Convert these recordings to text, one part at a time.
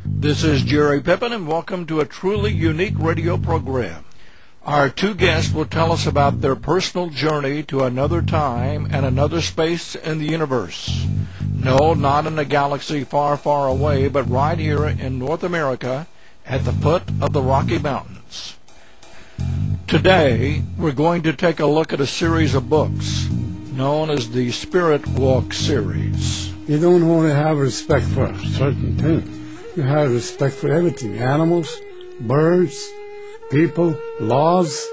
This is Jerry Pippin, and welcome to a truly unique radio program. Our two guests will tell us about their personal journey to another time and another space in the universe. No, not in a galaxy far, far away, but right here in North America at the foot of the Rocky Mountains. Today, we're going to take a look at a series of books known as the Spirit Walk series. You don't only have respect for a certain thing. You have respect for everything. Animals, birds, people, laws.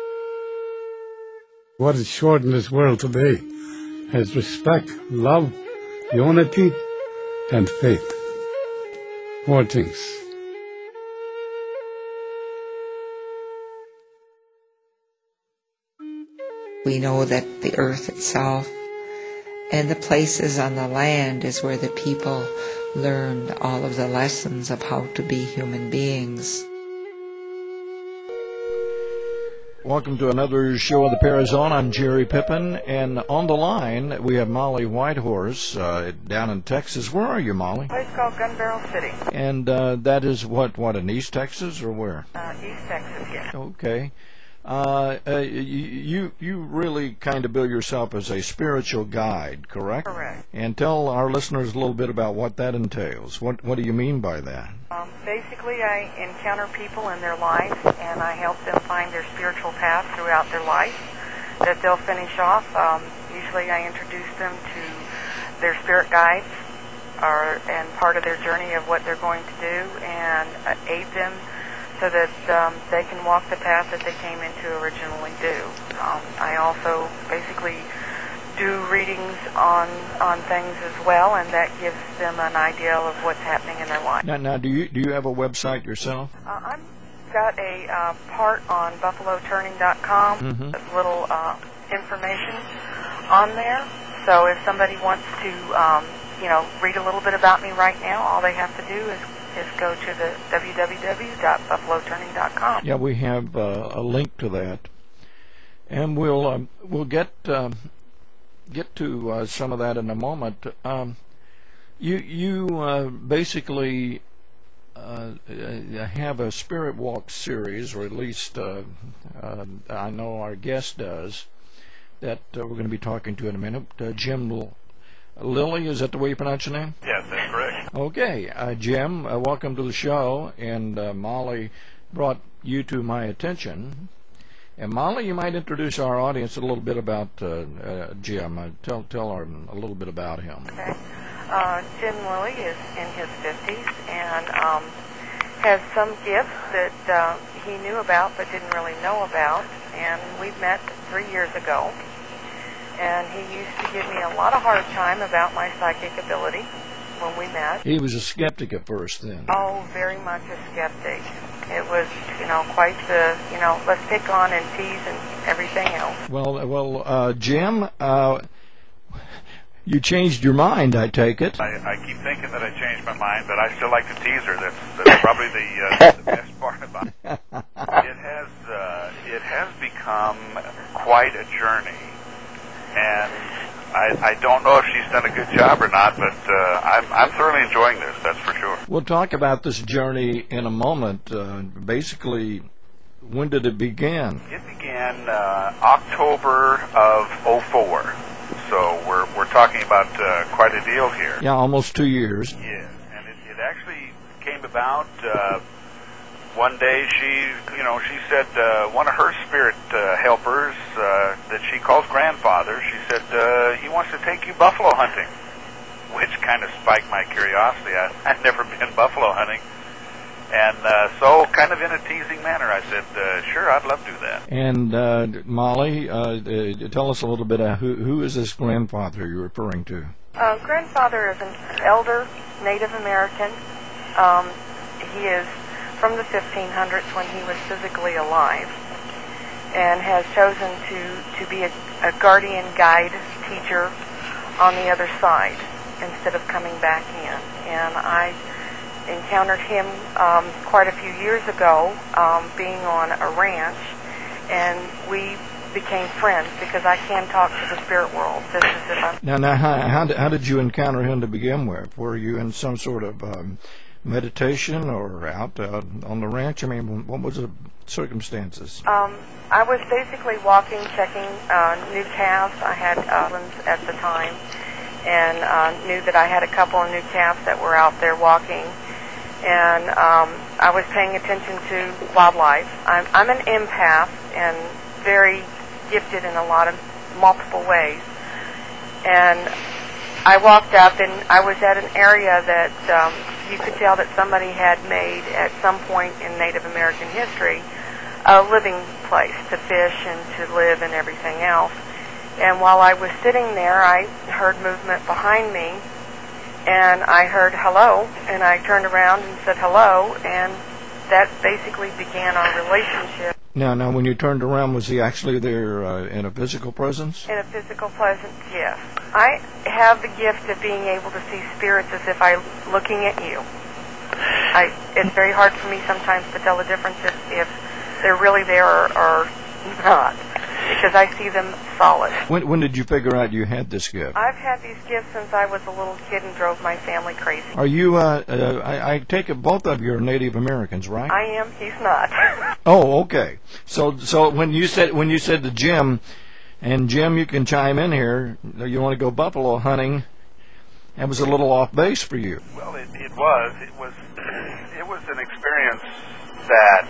What is short in this world today is respect, love, unity, and faith. Four things. We know that the earth itself and the places on the land is where the people learned all of the lessons of how to be human beings. Welcome to another show of the Parazone. I'm Jerry Pippin, and on the line we have Molly Whitehorse down in Texas. Where are you, Molly? A place called Gun Barrel City. And that is what, in East Texas or where? East Texas, yeah. Okay. You really kind of bill yourself as a spiritual guide, correct? Correct. And tell our listeners a little bit about what that entails. What do you mean by that? Basically, I encounter people in their lives, and I help them find their spiritual path throughout their life that they'll finish off. Usually I introduce them to their spirit guides and part of their journey of what they're going to do, and aid them so that they can walk the path that they came in to originally do. I also basically do readings on things as well, and that gives them an idea of what's happening in their life. Now, do you have a website yourself? I've got a part on buffaloturning.com. Mm-hmm. There's little information on there. So if somebody wants to, read a little bit about me right now, all they have to do is go to the www.buffaloturning.com. Yeah, we have a link to that, and we'll get to some of that in a moment. You basically have a Spirit Walk series, or at least I know our guest does, that we're going to be talking to in a minute. Jim Lilly, is that the way you pronounce your name? Yes, that's correct. Okay, Jim, welcome to the show, and Molly brought you to my attention. And Molly, you might introduce our audience a little bit about Jim. Tell them a little bit about him. Okay. Jim Lilly is in his 50s and has some gifts that he knew about but didn't really know about. And we met 3 years ago. And he used to give me a lot of hard time about my psychic ability when we met. He was a skeptic at first then. Oh, very much a skeptic. It was, quite the, let's pick on and tease and everything else. Well, Jim, you changed your mind, I take it. I keep thinking that I changed my mind, but I still like to tease her. That's probably the best part about it. It has become quite a journey. And I don't know if she's done a good job or not, but I'm thoroughly enjoying this, that's for sure. We'll talk about this journey in a moment. Basically, when did it begin? It began October of '04, so we're talking about quite a deal here. Yeah, almost 2 years. Yes, and it actually came about one day. She said one of her spirit helpers that she calls grandfather, she said he wants to take you buffalo hunting, which kind of spiked my curiosity. I'd never been buffalo hunting, and so kind of in a teasing manner I said, sure, I'd love to do that. And Molly, tell us a little bit who is this grandfather you're referring to? Grandfather is an elder Native American. He is from the 1500s when he was physically alive, and has chosen to be a guardian guide teacher on the other side instead of coming back in. And I encountered him quite a few years ago being on a ranch, and we became friends because I can talk to the spirit world. This is Now, how did you encounter him to begin with? Were you in some sort of meditation or out on the ranch? I mean, what was the circumstances? I was basically walking, checking new calves. I had uplands at the time, and knew that I had a couple of new calves that were out there walking. And I was paying attention to wildlife. I'm an empath and very gifted in a lot of multiple ways. And I walked up, and I was at an area that you could tell that somebody had made at some point in Native American history a living place to fish and to live and everything else. And while I was sitting there, I heard movement behind me, and I heard hello, and I turned around and said hello, and that basically began our relationship. Now, when you turned around, was he actually there in a physical presence? In a physical presence, yes. I have the gift of being able to see spirits as if I'm looking at you. It's very hard for me sometimes to tell the difference if they're really there or not, because I see them solid. When did you figure out you had this gift? I've had these gifts since I was a little kid and drove my family crazy. Are you, I take it both of you are Native Americans, right? I am, he's not. Oh, okay. So when you said to Jim, and Jim, you can chime in here, you want to go buffalo hunting, that was a little off base for you. Well, it was an experience that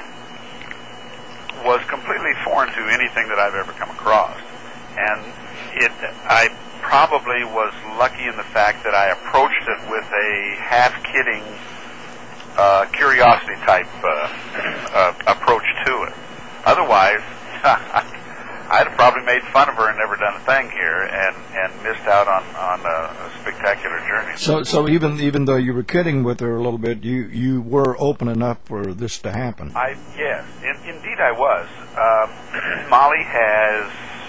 was completely foreign to anything that I've ever come across. And I probably was lucky in the fact that I approached it with a half-kidding curiosity type approach to it. Otherwise, I'd have probably made fun of her and never done a thing here, and missed out on a spectacular journey. So even though you were kidding with her a little bit, you were open enough for this to happen. Yes, indeed I was. Molly has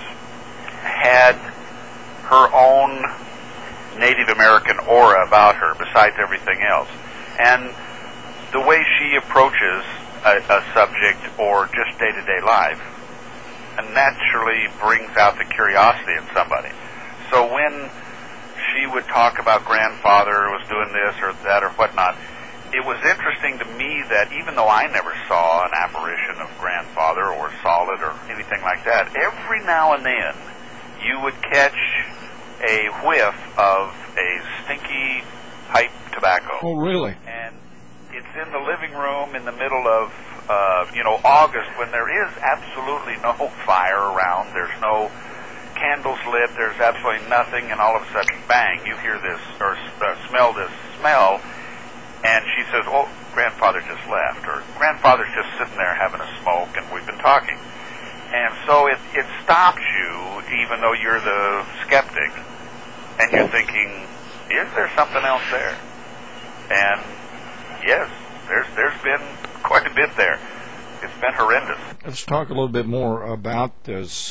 had her own Native American aura about her besides everything else. And the way she approaches a subject or just day-to-day life naturally brings out the curiosity in somebody. So when she would talk about grandfather was doing this or that or whatnot, it was interesting to me that even though I never saw an apparition of grandfather or solid or anything like that, every now and then you would catch a whiff of a stinky pipe tobacco. Oh, really? And it's in the living room in the middle of August, when there is absolutely no fire around, there's no candles lit, there's absolutely nothing, and all of a sudden, bang, you hear this or smell this smell, and she says, "Oh, grandfather just left," or "Grandfather's just sitting there having a smoke, and we've been talking." And so it stops you, even though you're the skeptic, and you're thinking, is there something else there? And yes, there's been quite a bit there. It's been horrendous. Let's talk a little bit more about this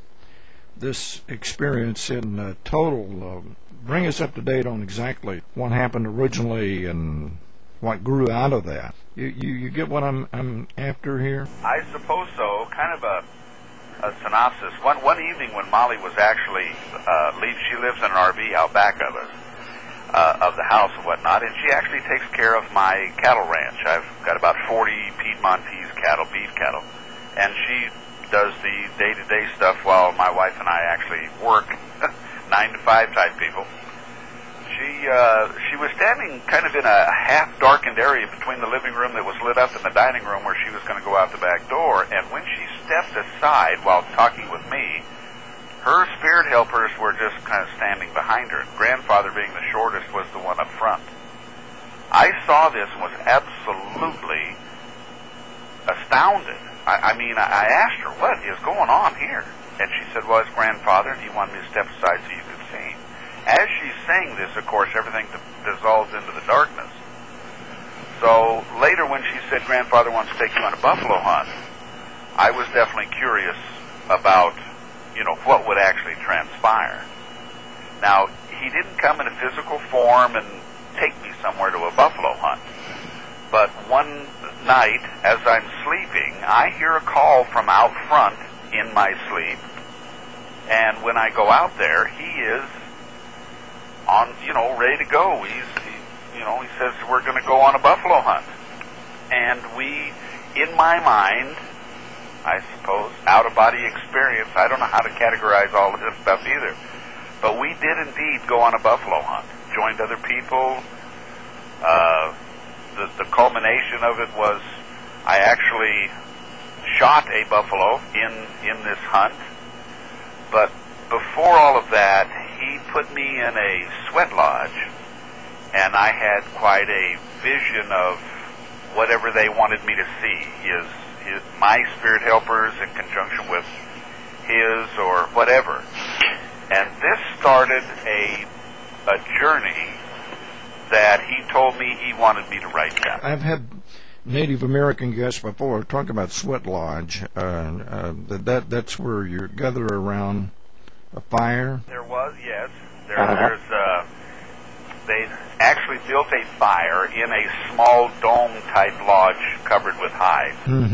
experience in total. Bring us up to date on exactly what happened originally and what grew out of that. You get what I'm after here? I suppose so. Kind of a synopsis. One evening when Molly was actually she lives in an RV out back of us, of the house and whatnot, and she actually takes care of my cattle ranch. I've got about 40 Piedmontese cattle, beef cattle, and she does the day-to-day stuff while my wife and I actually work, 9 to 5 type people. She was standing kind of in a half-darkened area between the living room that was lit up and the dining room where she was going to go out the back door, and when she stepped aside while talking with me, her spirit helpers were just kind of standing behind her. Grandfather, being the shortest, was the one up front. I saw this and was absolutely astounded. I asked her, what is going on here? And she said, well, it's grandfather, and he wanted me to step aside so you could see him. As she's saying this, of course, everything dissolves into the darkness. So later when she said grandfather wants to take you on a buffalo hunt, I was definitely curious about what would actually transpire. Now, he didn't come in a physical form and take me somewhere to a buffalo hunt. But one night, as I'm sleeping, I hear a call from out front in my sleep. And when I go out there, he is on, ready to go. He's he says, we're going to go on a buffalo hunt. And we, in my mind, I suppose, out-of-body experience, I don't know how to categorize all of this stuff either, but we did indeed go on a buffalo hunt, joined other people. The culmination of it was I actually shot a buffalo in this hunt, but before all of that, he put me in a sweat lodge, and I had quite a vision of whatever they wanted me to see, my spirit helpers in conjunction with his or whatever. And this started a journey that he told me he wanted me to write down. I've had Native American guests before talk about sweat lodge. That's where you gather around a fire. There was, yes. They actually built a fire in a small dome-type lodge covered with hides,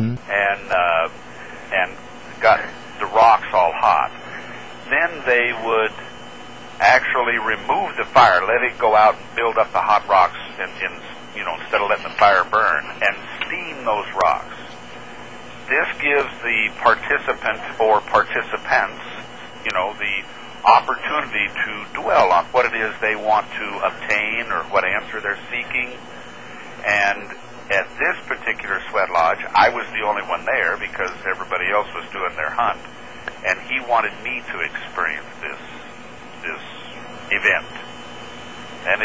and got the rocks all hot. Then they would actually remove the fire, let it go out and build up the hot rocks, instead of letting the fire burn, and steam those rocks. This gives the participant or participants, the opportunity to dwell on what it is they want to obtain or what answer they're seeking. And at this particular sweat lodge, I was the only one there because everybody else was doing their hunt, and he wanted me to experience this event. And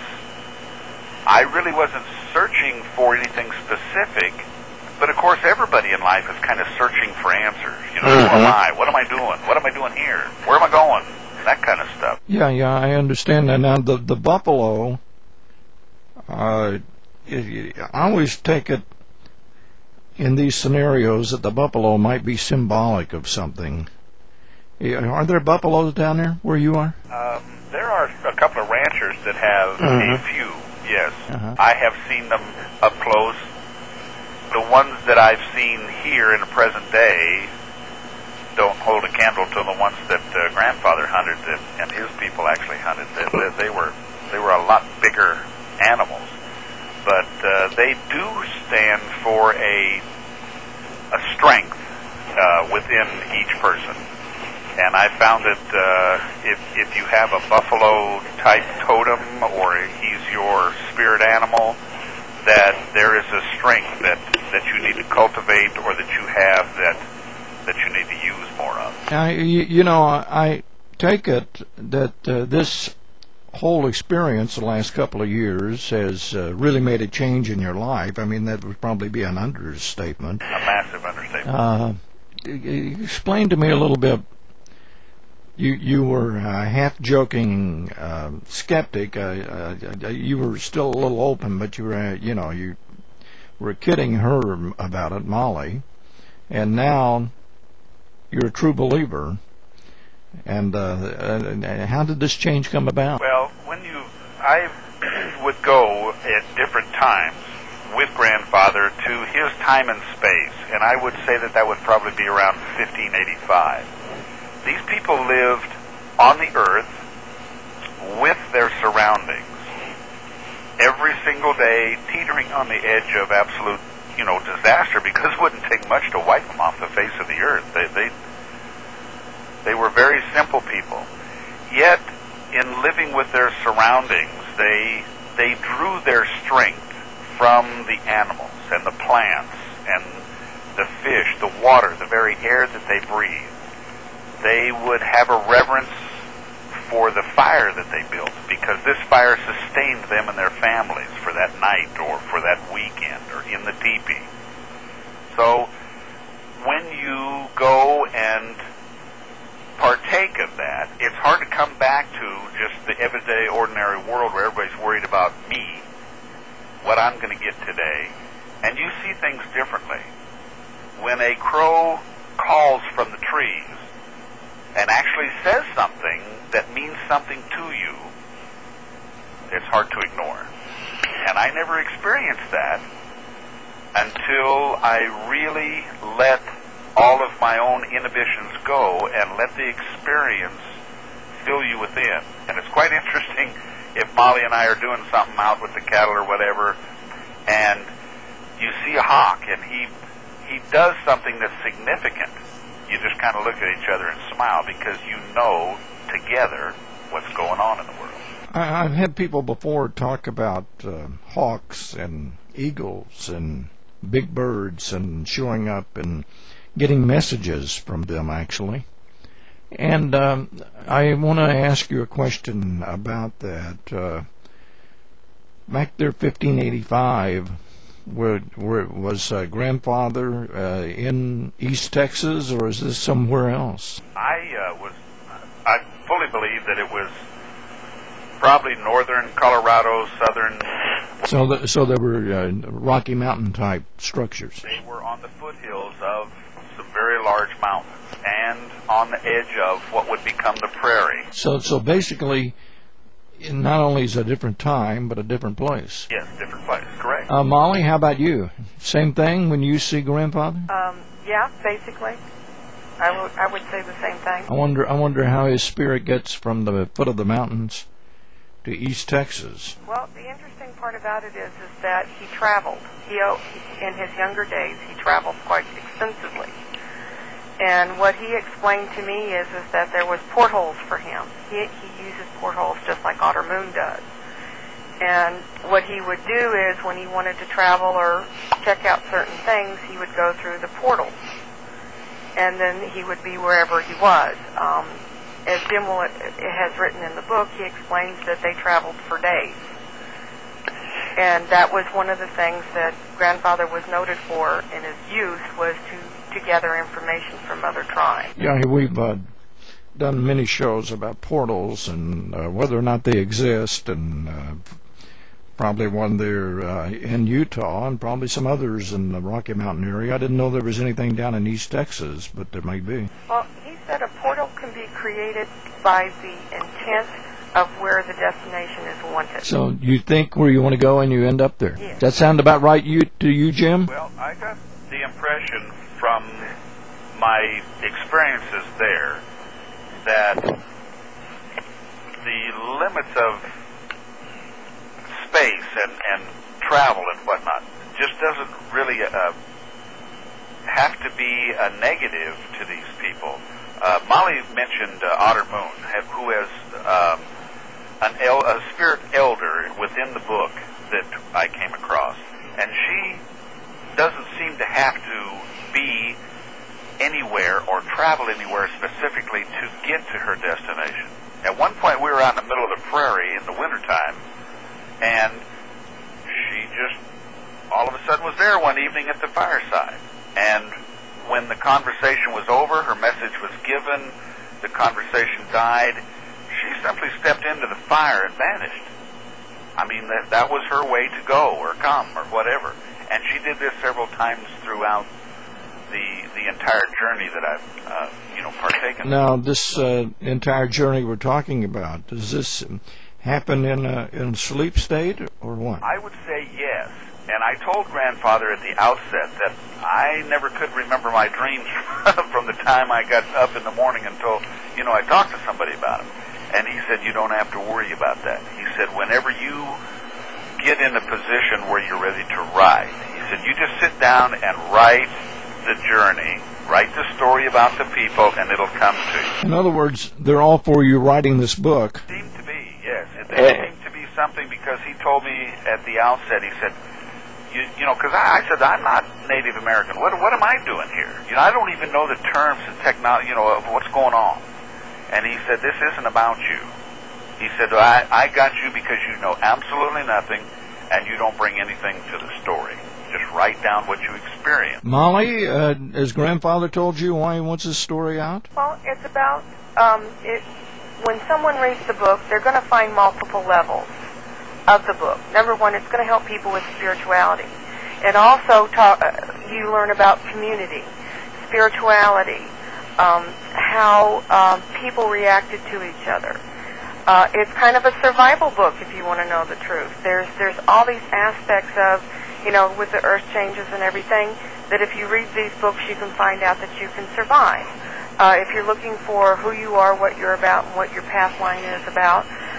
I really wasn't searching for anything specific, but of course everybody in life is kind of searching for answers. Who am I? What am I doing? What am I doing here? Where am I going? That kind of stuff. Yeah, I understand that. Now, the buffalo, I always take it in these scenarios that the buffalo might be symbolic of something. Are there buffaloes down there where you are? There are a couple of ranchers that have a few, yes. I have seen them up close. The ones that I've seen here in the present day don't hold a candle to the ones that grandfather hunted and his people actually hunted. They were a lot bigger animals, but they do stand for a strength within each person. And I found that if you have a buffalo-type totem or he's your spirit animal, that there is a strength that you need to cultivate or that you have that you need to use more of. I take it that this whole experience the last couple of years has really made a change in your life. I mean, that would probably be an understatement. A massive understatement. Explain to me a little bit. You were half joking skeptic. You were still a little open, but you were kidding her about it, Molly, and now you're a true believer. And how did this change come about? Well, I would go at different times with grandfather to his time and space, and I would say that would probably be around 1585. These people lived on the earth with their surroundings every single day, teetering on the edge of absolute, disaster, because it wouldn't take much to wipe them off the face of the earth. They were very simple people. Yet, in living with their surroundings, they drew their strength from the animals and the plants and the fish, the water, the very air that they breathed. They would have a reverence for the fire that they built, because this fire sustained them and their families for that night or for that weekend or in the teepee. So when you go and partake of that, it's hard to come back to just the everyday, ordinary world where everybody's worried about me, what I'm going to get today, and you see things differently. When a crow calls from the trees and actually says something that means something to you, it's hard to ignore. And I never experienced that until I really let all of my own inhibitions go and let the experience fill you within. And it's quite interesting if Molly and I are doing something out with the cattle or whatever, and you see a hawk and he does something that's significant, you just kind of look at each other and smile because you know together what's going on in the world. I've had people before talk about hawks and eagles and big birds and showing up and getting messages from them, actually. And I want to ask you a question about that. Back there, 1585, where was grandfather in East Texas, or is this somewhere else? I fully believe that it was probably northern Colorado, southern. So there were Rocky Mountain type structures. They were on the foothills of some very large mountains and on the edge of what would become the prairie. So basically, not only is it a different time, but a different place. Yes, different place, correct. Molly, how about you? Same thing when you see grandfather? Yeah, basically. I would say the same thing. I wonder how his spirit gets from the foot of the mountains to East Texas. Well, the interesting part about it is that he traveled. In his younger days, he traveled quite extensively. And what he explained to me is that there was portholes for him. He uses portholes just like Otter Moon does. And what he would do is when he wanted to travel or check out certain things, he would go through the portals. And then he would be wherever he was. As Jim Willett has written in the book, he explains that they traveled for days. And that was one of the things that grandfather was noted for in his youth, was to gather information from other tribes. Yeah, we've done many shows about portals and whether or not they exist, and probably one there in Utah and probably some others in the Rocky Mountain area. I didn't know there was anything down in East Texas, but there may be. Well, he said a portal can be created by the intent of where the destination is wanted. So you think where you want to go and you end up there? Yes. Does that sound about right to you, Jim? Well, I got the impression from my experiences there that the limits of space and travel and whatnot just doesn't really have to be a negative to these people. Molly mentioned Otter Moon, who has a spirit elder within the book that I came across, and she doesn't seem to have to be anywhere or travel anywhere specifically to get to her destination. At one point we were out in the middle of the prairie in the wintertime, and she just all of a sudden was there one evening at the fireside. And when the conversation was over, her message was given, the conversation died, she simply stepped into the fire and vanished. I mean, that was her way to go or come or whatever. And she did this several times throughout the entire journey that I've partaken. Now, this entire journey we're talking about, does this happen in a sleep state or what? I would say yes. And I told grandfather at the outset that I never could remember my dreams from the time I got up in the morning until, I talked to somebody about them. And he said, you don't have to worry about that. He said, whenever you get in a position where you're ready to write, he said, you just sit down and write the journey, write the story about the people, and it'll come to you. In other words, they're all for you writing this book. It seemed to be, yes. It seemed to be something, because he told me at the outset, he said, because I said, I'm not Native American. What am I doing here? I don't even know the terms and technology, of what's going on. And he said, this isn't about you. He said, I got you because you know absolutely nothing, and you don't bring anything to the story. Just write down what you experience. Molly, has grandfather told you why he wants this story out? Well, it's about, when someone reads the book, they're going to find multiple levels of the book. Number one, it's going to help people with spirituality. And also you learn about community, spirituality, how people reacted to each other. It's kind of a survival book, if you want to know the truth. There's all these aspects of, with the earth changes and everything, that if you read these books, you can find out that you can survive. If you're looking for who you are, what you're about, and what your path line is about,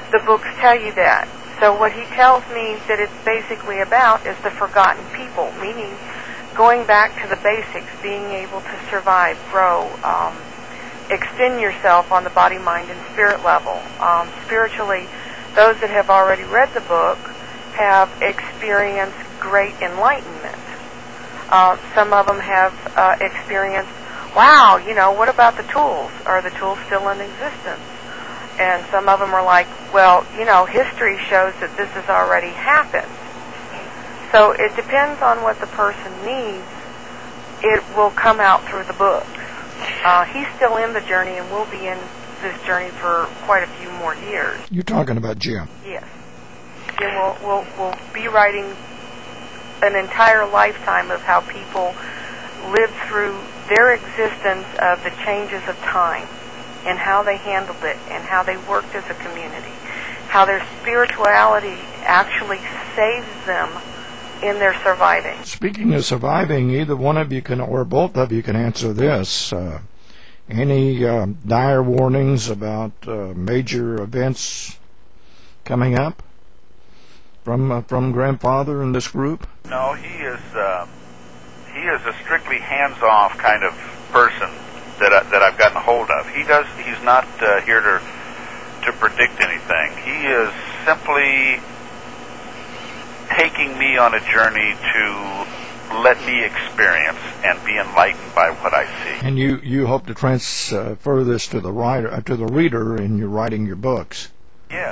the books tell you that. So what he tells me that it's basically about is the forgotten people, meaning going back to the basics, being able to survive, grow, extend yourself on the body, mind, and spirit level. Spiritually, those that have already read the book have experienced great enlightenment. Some of them have experienced, wow, what about the tools? Are the tools still in existence? And some of them are like, well, history shows that this has already happened. So it depends on what the person needs. It will come out through the books. He's still in the journey and will be in this journey for quite a few more years. You're talking about Jim? Yes. Jim will be writing an entire lifetime of how people lived through their existence of the changes of time and how they handled it and how they worked as a community, how their spirituality actually saves them in their surviving. Speaking of surviving, either one of you can, or both of you can answer this. Any dire warnings about major events coming up from Grandfather and this group? No, he is a strictly hands-off kind of person that I've gotten a hold of. He's not here to predict anything. He is simply taking me on a journey to let me experience and be enlightened by what I see. And you hope to transfer this to the reader in your writing your books. Yes,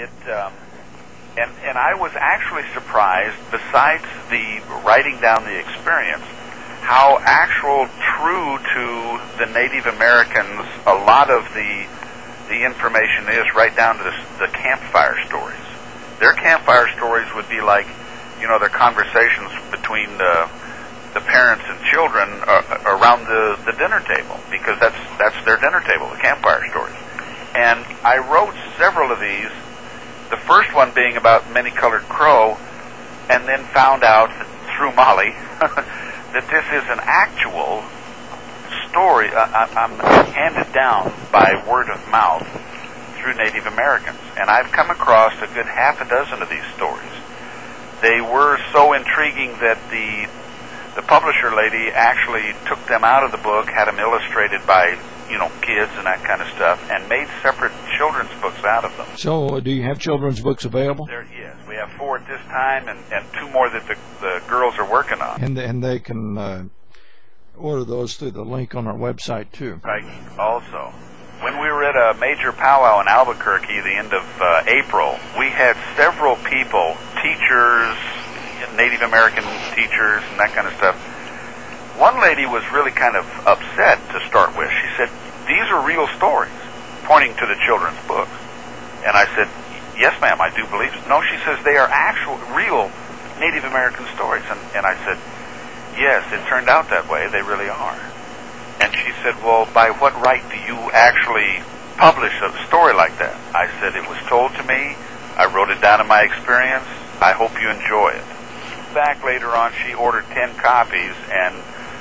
and I was actually surprised, besides the writing down the experience, how actual true to the Native Americans a lot of the information is, right down to the campfire stories. Their campfire stories would be like, their conversations between the parents and children around the dinner table, because that's their dinner table, the campfire stories. And I wrote several of these, the first one being about Many-Colored Crow, and then found out through Molly that this is an actual story I'm handed down by word of mouth through Native Americans. And I've come across a good half a dozen of these stories. They were so intriguing that the publisher lady actually took them out of the book, had them illustrated by, kids and that kind of stuff, and made separate children's books out of them. So do you have children's books available? Yes, we have 4 at this time, and 2 more that the girls are working on. And they can order those through the link on our website, too. Right, also. When we were at a major powwow in Albuquerque the end of April, we had several people, teachers, Native American teachers, and that kind of stuff. One lady was really kind of upset to start with. She said, "These are real stories," pointing to the children's books. And I said, "Yes, ma'am, I do believe so." No, she says, "They are actual, real Native American stories." And I said, "Yes, it turned out that way. They really are." And she said, "Well, by what right do you actually publish a story like that?" I said, "It was told to me. I wrote it down in my experience. I hope you enjoy it." Back later on, she ordered 10 copies and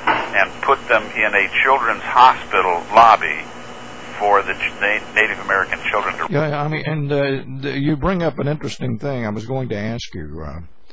put them in a children's hospital lobby for the Native American children to... Yeah, I mean, and you bring up an interesting thing. I was going to ask you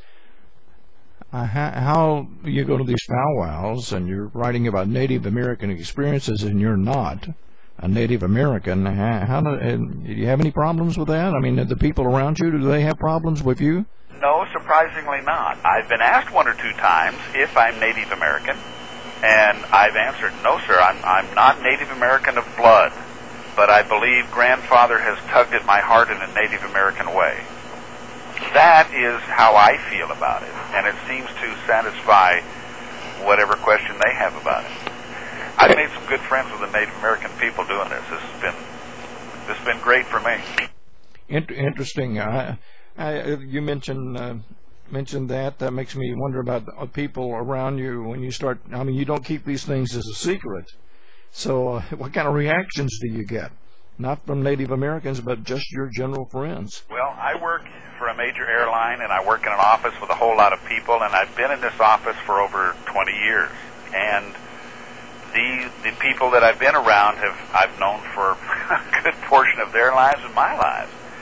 how you go to these powwows and you're writing about Native American experiences and you're not a Native American. Do you have any problems with that? I mean, the people around you, do they have problems with you? No, surprisingly not. I've been asked 1 or 2 times if I'm Native American, and I've answered, "No, sir, I'm not Native American of blood, but I believe Grandfather has tugged at my heart in a Native American way." That is how I feel about it, and it seems to satisfy whatever question they have about it. I've made some good friends with the Native American people doing this. This has been great for me. Interesting. You mentioned that makes me wonder about the people around you when you start. I mean, you don't keep these things as a secret. So what kind of reactions do you get? Not from Native Americans, but just your general friends. Well, I work for a major airline, and I work in an office with a whole lot of people, and I've been in this office for over 20 years. And the people that I've been around I've known for a good portion of their lives and my lives.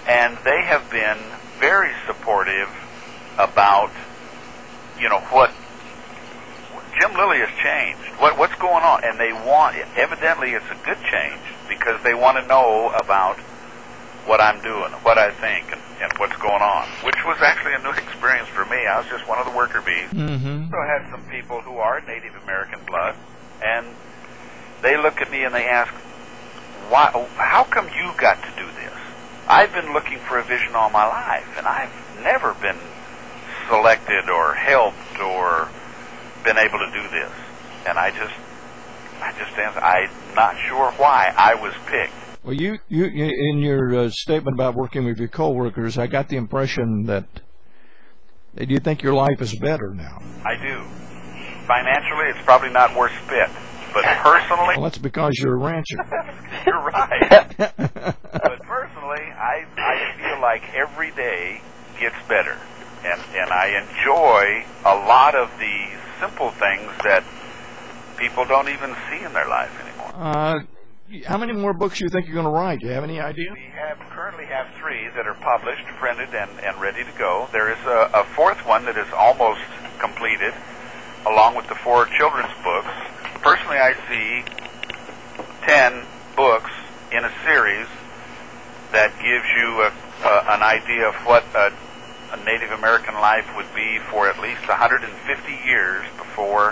and they have been very supportive about, what Jim Lilly has changed. What's going on? And they want, evidently it's a good change because they want to know about what I'm doing, what I think, and what's going on, which was actually a new experience for me. I was just one of the worker bees. Mm-hmm. So I had some people who are Native American blood, and they look at me and they ask, "Why? How come you got to do this? I've been looking for a vision all my life, and I've never been selected or helped or been able to do this." And I just answer, I'm not sure why I was picked. Well, you in your statement about working with your coworkers, I got the impression that you think your life is better now. I do. Financially, it's probably not worth spit. But personally... Well, that's because you're a rancher. You're right. But personally, I feel like every day gets better. And I enjoy a lot of the simple things that people don't even see in their life anymore. How many more books do you think you're going to write? Do you have any idea? We currently have 3 that are published, printed, and ready to go. There is a 4th one that is almost completed, along with the 4 children's books. Personally, I see 10 books in a series that gives you an idea of what a Native American life would be for at least 150 years before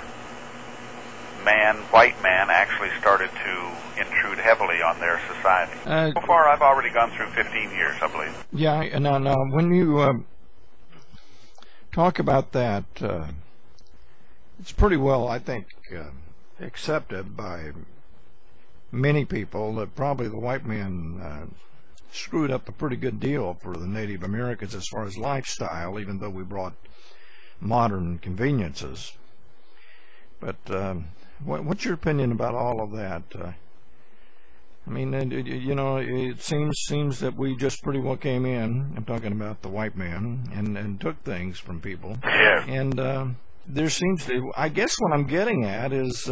white man, actually started to intrude heavily on their society. So far, I've already gone through 15 years, I believe. Yeah, now, when you talk about that, it's pretty well, I think, accepted by many people that probably the white man screwed up a pretty good deal for the Native Americans as far as lifestyle, even though we brought modern conveniences. But what's your opinion about all of that? I mean, it seems that we just pretty well came in, I'm talking about the white man, and took things from people. Yes. And there seems to, I guess what I'm getting at is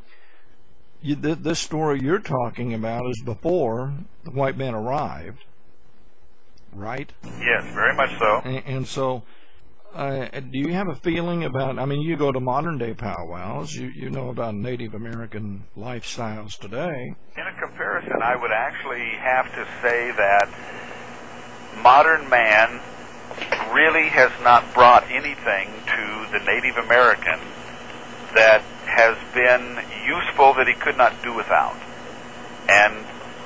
this story you're talking about is before the white man arrived, right? Yes, very much so. And so, do you have a feeling about, I mean, you go to modern day powwows, you know about Native American lifestyles today. In a comparison, I would actually have to say that modern man really has not brought anything to the Native American that has been useful that he could not do without. And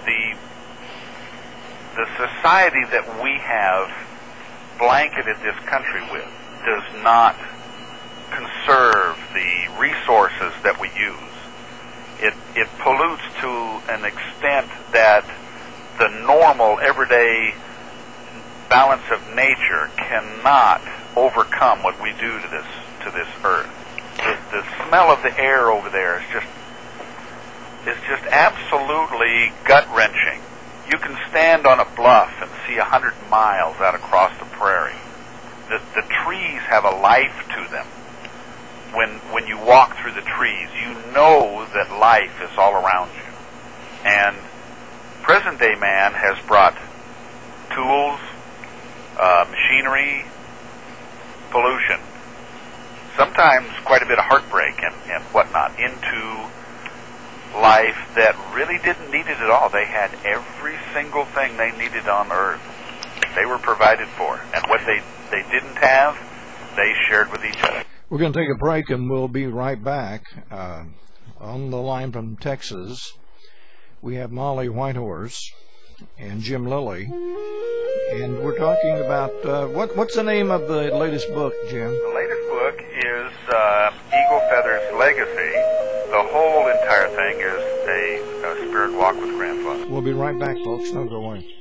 the society that we have blanketed this country with does not conserve the resources that we use. It pollutes to an extent that the normal, everyday balance of nature cannot overcome what we do to this earth. The smell of the air over there is just absolutely gut-wrenching. You can stand on a bluff and see 100 miles out across the prairie. The trees have a life to them. When you walk through the trees, you know that life is all around you. And present-day man has brought tools, machinery, pollution, sometimes quite a bit of heartbreak and whatnot into life that really didn't need it at all. They had every single thing they needed on earth. They were provided for. And what they didn't have, they shared with each other. We're going to take a break and we'll be right back. On the line from Texas, we have Molly Whitehorse and Jim Lilly. And we're talking about, what's the name of the latest book, Jim? The latest book is Eagle Feather's Legacy. The whole entire thing is a spirit walk with Grandfather. We'll be right back, folks. Don't go away.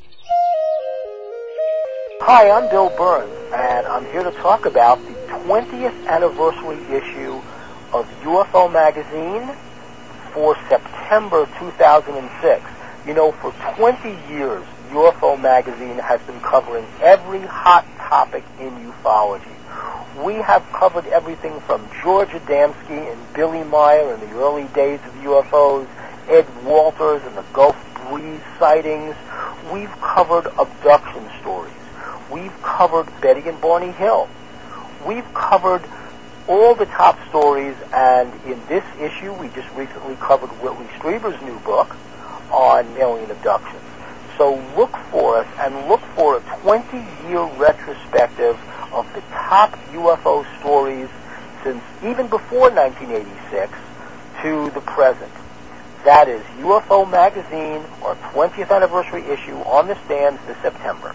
Hi, I'm Bill Burns, and I'm here to talk about the 20th anniversary issue of UFO Magazine for September 2006. You know, for 20 years, UFO Magazine has been covering every hot topic in ufology. We have covered everything from George Adamski and Billy Meyer in the early days of UFOs, Ed Walters and the Gulf Breeze sightings. we've covered abduction stories. We've covered Betty and Barney Hill. We've covered all the top stories, and in this issue, we just recently covered Whitley Strieber's new book on alien abductions. So look for us, and look for a 20-year retrospective of the top UFO stories since even before 1986 to the present. That is UFO Magazine, our 20th anniversary issue, on the stands this September.